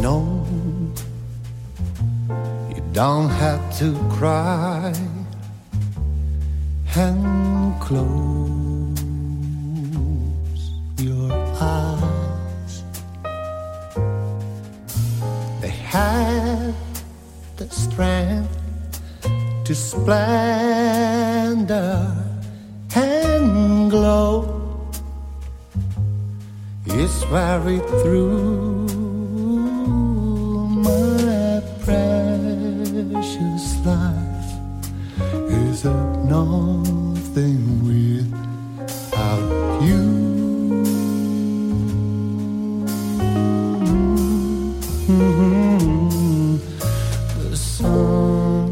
No, you don't have to cry and close your eyes. They had the strength to splendor and glow. It's very through my precious life is a nothing without you. The sun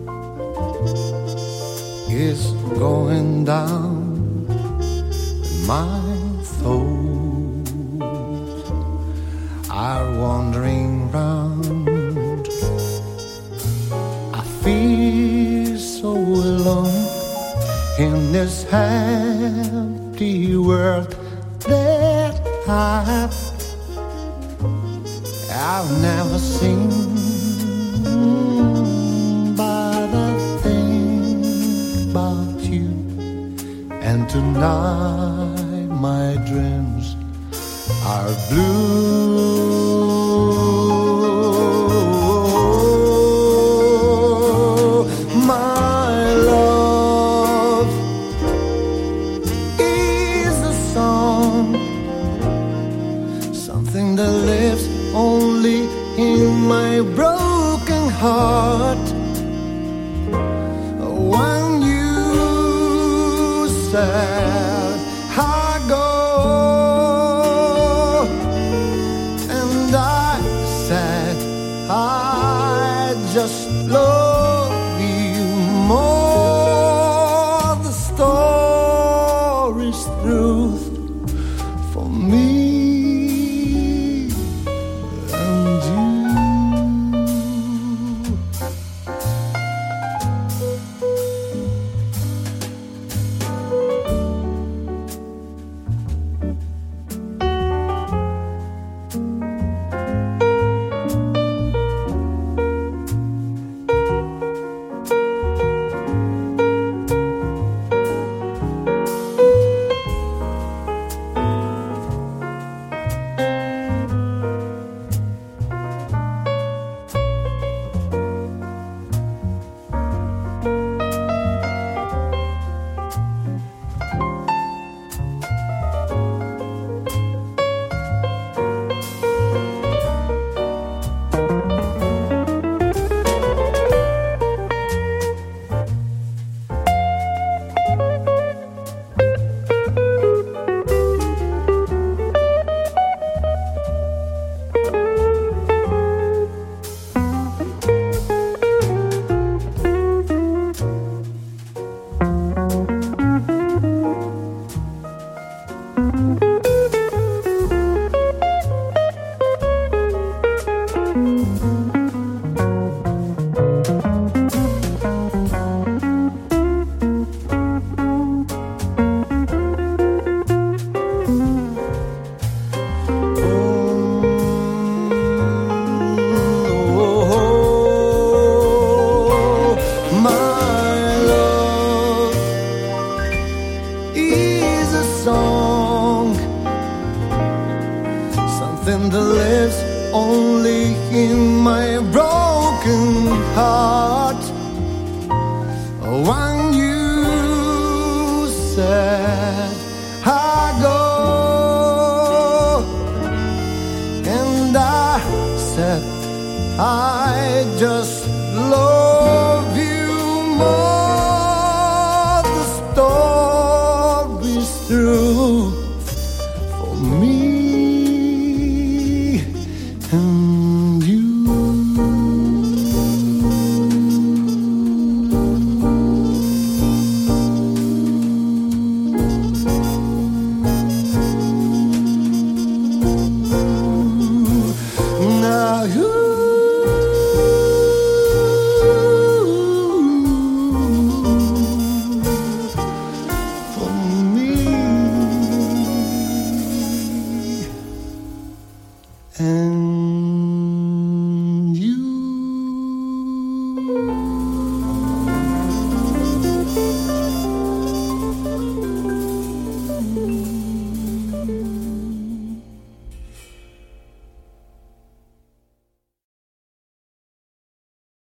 is going down and my thoughts are wandering round. I feel so alone in this empty world that I've never seen. But I think about you, and tonight my dreams are blue. My love is a song, something that lives only in my broken heart. When you said I go, and I said I just love you more. The story's truth for me and you. Something that lives only in my broken heart. When you said I go, and I said I just